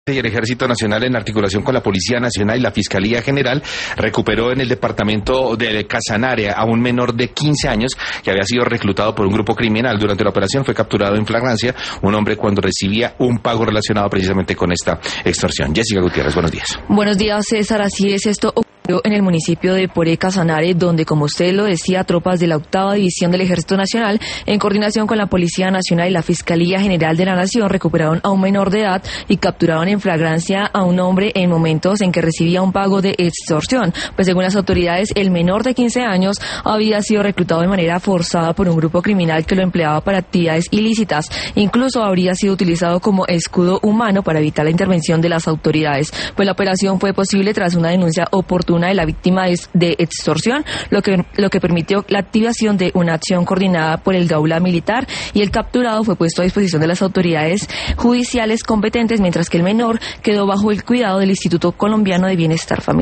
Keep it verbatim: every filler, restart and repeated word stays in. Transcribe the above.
Y el Ejército Nacional, en articulación con la Policía Nacional y la Fiscalía General, recuperó en el departamento de Casanare a un menor de quince años que había sido reclutado por un grupo criminal. Durante la operación fue capturado en flagrancia un hombre cuando recibía un pago relacionado precisamente con esta extorsión. Jessica Gutiérrez, buenos días. Buenos días, César. Así es, esto ocurrió en el municipio de Poré, Casanare, donde, como usted lo decía, tropas de la octava División del Ejército Nacional, en coordinación con la Policía Nacional y la Fiscalía General de la Nación, recuperaron a un menor de edad y capturaron en flagrancia a un hombre en momentos en que recibía un pago de extorsión. Pues según las autoridades, el menor de quince años había sido reclutado de manera forzada por un grupo criminal que lo empleaba para actividades ilícitas. Incluso habría sido utilizado como escudo humano para evitar la intervención de las autoridades. Pues la operación fue posible tras una denuncia oportuna de la víctima de extorsión, lo que, lo que permitió la activación de una acción coordinada por el Gaula Militar, y el capturado fue puesto a disposición de las autoridades judiciales competentes, mientras que el menor quedó bajo el cuidado del Instituto Colombiano de Bienestar Familiar.